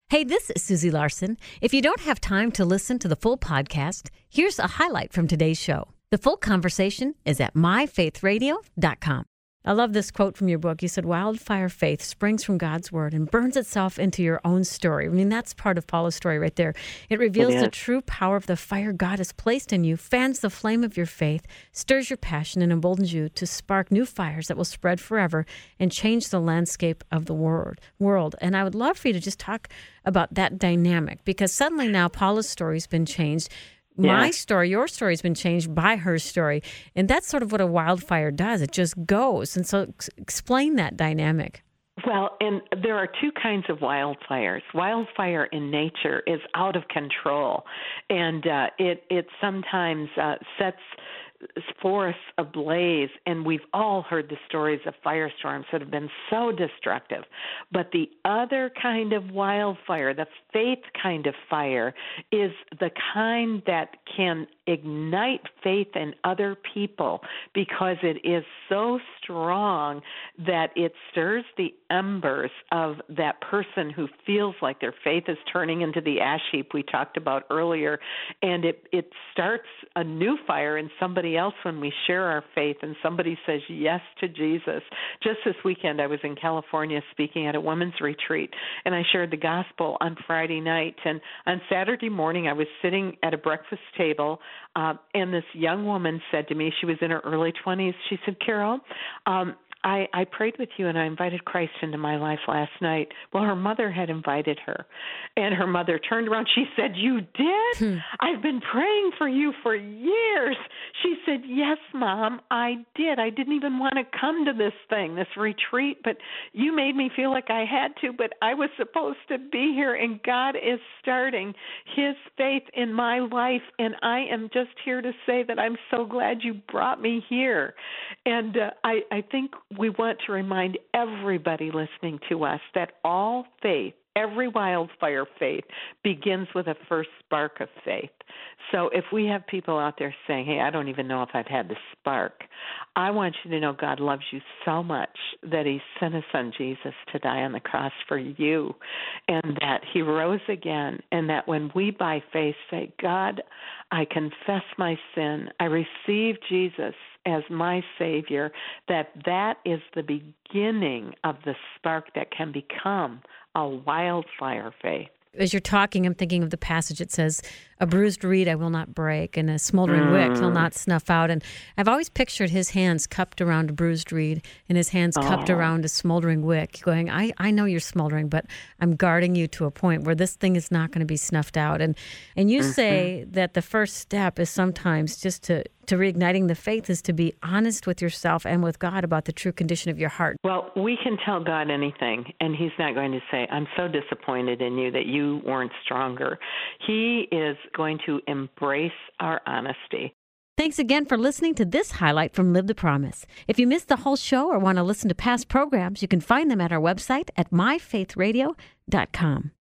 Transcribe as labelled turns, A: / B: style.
A: Hey, this is Susie Larson. If you don't have time to listen to the full podcast, here's a highlight from today's show. The full conversation is at myfaithradio.com. I love this quote from your book. You said, wildfire faith springs from God's word and burns itself into your own story. I mean, that's part of Paula's story right there. It reveals the true power of the fire God has placed in you, fans the flame of your faith, stirs your passion, and emboldens you to spark new fires that will spread forever and change the landscape of the world. And I would love for you to just talk about that dynamic, because suddenly now Paula's story's been changed. My story, your story has been changed by her story. And that's sort of what a wildfire does. It just goes. And so explain that dynamic.
B: Well, and there are two kinds of wildfires. Wildfire in nature is out of control, and it sometimes sets forests ablaze, and we've all heard the stories of firestorms that have been so destructive. But the other kind of wildfire, the faith kind of fire, is the kind that can ignite faith in other people because it is so strong that it stirs the embers of that person who feels like their faith is turning into the ash heap we talked about earlier, and it starts a new fire in somebody else when we share our faith and somebody says yes to Jesus. Just this weekend I was in California speaking at a women's retreat, and I shared the gospel on Friday night, and on Saturday morning I was sitting at a breakfast table, and this young woman said to me, she was in her early 20s, she said, Carol, I prayed with you and I invited Christ into my life last night. Well, her mother had invited her, and her mother turned around. She said, you did? I've been praying for you for years. She said, yes, Mom, I did. I didn't even want to come to this retreat, but you made me feel like I had to, but I was supposed to be here, and God is starting his faith in my life, and I am just here to say that I'm so glad you brought me here. And I think we want to remind everybody listening to us that all faith, every wildfire faith, begins with a first spark of faith. So if we have people out there saying, hey, I don't even know if I've had the spark, I want you to know God loves you so much that he sent his son Jesus to die on the cross for you, and that he rose again, and that when we by faith say, God, I confess my sin, I receive Jesus as my Savior, that is the beginning of the spark that can become a wildfire faith.
A: As you're talking, I'm thinking of the passage. It says, a bruised reed I will not break, and a smoldering wick he'll not snuff out. And I've always pictured his hands cupped around a bruised reed and his hands cupped around a smoldering wick, going, I know you're smoldering, but I'm guarding you to a point where this thing is not going to be snuffed out. And you say that the first step is sometimes just to reigniting the faith is to be honest with yourself and with God about the true condition of your heart.
B: Well, we can tell God anything, and he's not going to say, I'm so disappointed in you that you weren't stronger. He is going to embrace our honesty.
A: Thanks again for listening to this highlight from Live the Promise. If you missed the whole show or want to listen to past programs, you can find them at our website at myfaithradio.com.